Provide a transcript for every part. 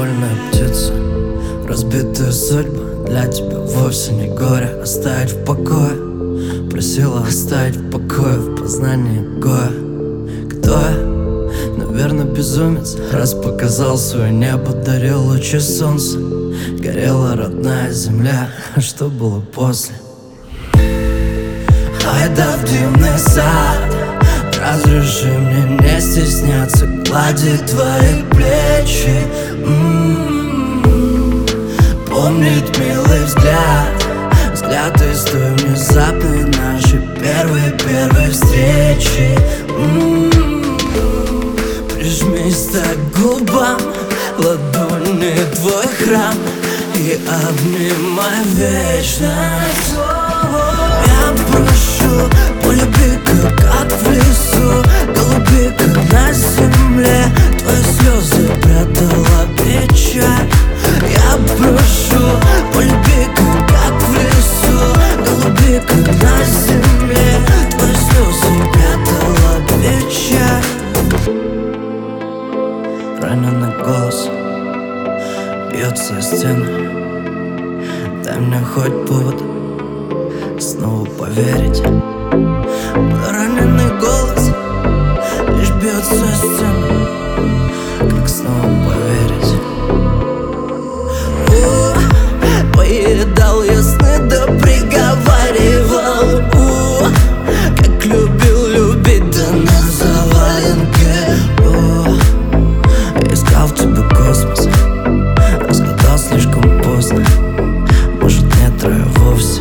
вольная птица. Разбитая судьба для тебя вовсе не горе. Оставить в покое, просила оставить в покое, в познании гоя. Кто я? Наверное, безумец, раз показал свое небо, дарил лучи солнца. Горела родная земля, а что было после? Айда в дивный сад, разреши мне не стесняться гладить твои плечи. Помнить милый взгляд, взгляд из той внезапной нашей первой встречи. Прижмись так к губам, ладони твой храм, и обнимай вечность. Я прошу, полюби, как в лесу, голуби, как на земле. Твои слезы прятала печаль. Я прошу, полюби, как в лесу, голуби, как на земле. Твои слезы прятала печаль. Раненый голос бьется о стену. Дай мне хоть повод снова поверить. Мой раненый голос лишь бьется о стену. Как снова поверить? Поедал я сны, да приговаривал. Как любил любить, да на заваленке. Искал в тебе космос, разгадал слишком поздно. Может, нет рая вовсе.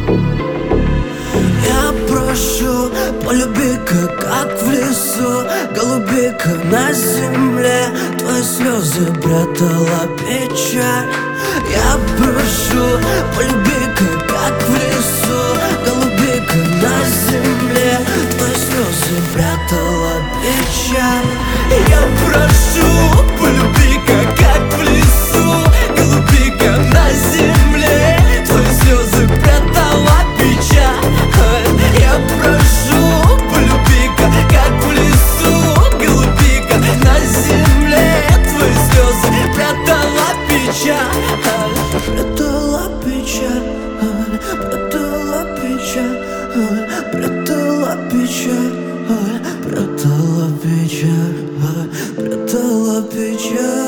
Я прошу, полюби-ка, как в лесу, голуби-ка на земле. Твои слезы прятала печаль. Я прошу, полюби-ка, как в лесу, голуби-ка на земле. Твои слезы прятала печаль. Я прошу, полюби-ка, как в лесу, голуби-ка на земле. Твои слезы прятала печаль. Я прошу, полюби-ка, как в лесу, голуби-ка на земле. Твои слезы прятала печаль. Прятала печаль, прятала печаль, прятала печаль, прятала печаль, прятала печаль.